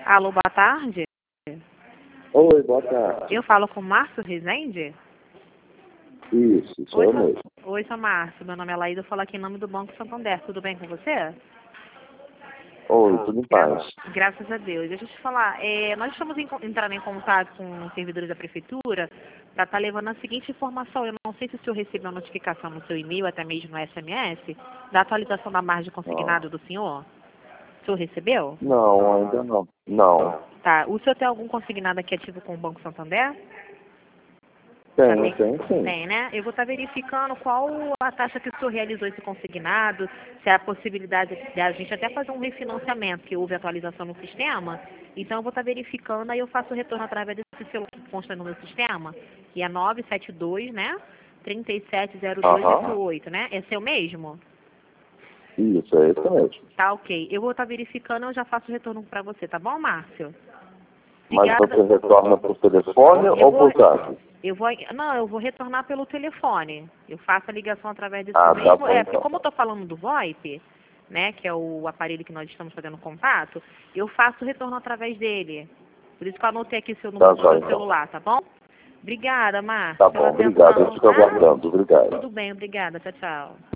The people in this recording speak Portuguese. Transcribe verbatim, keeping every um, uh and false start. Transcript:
Alô, boa tarde. Oi, boa tarde. Eu falo com o Márcio Rezende? Isso, sou Oi, eu seu... mesmo. Oi, seu Márcio. Meu nome é Laída, eu falo aqui em nome do Banco Santander. Tudo bem com você? Oi, tudo em paz. Graças a Deus. Deixa eu te falar, é, nós estamos em, entrando em contato com os servidores da Prefeitura para estar levando a seguinte informação. Eu não sei se o senhor recebeu a notificação no seu e-mail, até mesmo no S M S, da atualização da margem consignada do senhor. O senhor recebeu? Não, ainda não. Não. Tá. O senhor tem algum consignado aqui ativo com o Banco Santander? Tem, tem sim. Tem, né? Eu vou estar verificando qual a taxa que o senhor realizou esse consignado, se há a possibilidade de a gente até fazer um refinanciamento, que houve atualização no sistema. Então, eu vou estar verificando, aí eu faço o retorno através desse celular que consta no meu sistema, que é nove sete dois, né? trinta e sete zero dois oito oito, né? É seu mesmo? Isso, é isso mesmo. Tá, ok. Eu vou estar verificando, eu já faço o retorno para você, tá bom, Márcio? Mas Obrigada. você retorna por telefone Eu ou vou- por zap? Eu vou, não, eu vou retornar pelo telefone. Eu faço a ligação através desse Ah, tá mesmo. bom, É, porque então. como eu estou falando do VoIP, né, que é o aparelho que nós estamos fazendo contato, eu faço o retorno através dele. Por isso que eu anotei aqui seu número Tá do bom, seu então. celular, tá bom? Obrigada, Márcia. Tá pela bom, obrigado. Eu atenção, fico tá? aguardando. Obrigado. Tudo bem, obrigada. Tchau, tchau.